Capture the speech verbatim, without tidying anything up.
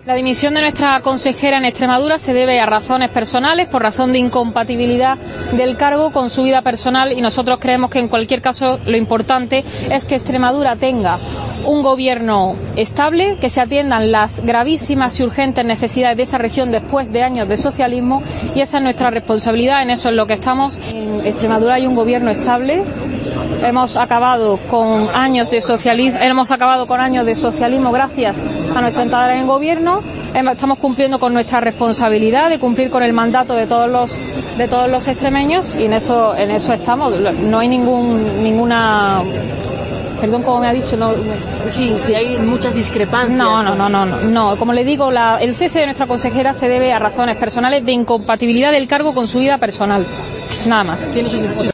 La dimisión de nuestra consejera en Extremadura se debe a razones personales, por razón de incompatibilidad del cargo con su vida personal, y nosotros creemos que en cualquier caso lo importante es que Extremadura tenga un gobierno estable, que se atiendan las gravísimas y urgentes necesidades de esa región después de años de socialismo, y esa es nuestra responsabilidad, en eso es lo que estamos. En Extremadura hay un gobierno estable. Hemos acabado con años de socialismo, hemos acabado con años de socialismo gracias a nuestra entrada en el gobierno. Estamos cumpliendo con nuestra responsabilidad de cumplir con el mandato de todos los de todos los extremeños, y en eso en eso estamos. No hay ningún ninguna Perdón, como me ha dicho, no. Sí, sí hay muchas discrepancias. No, no, no, no, no, no. Como le digo, la, el cese de nuestra consejera se debe a razones personales de incompatibilidad del cargo con su vida personal. Nada más. Tiene sus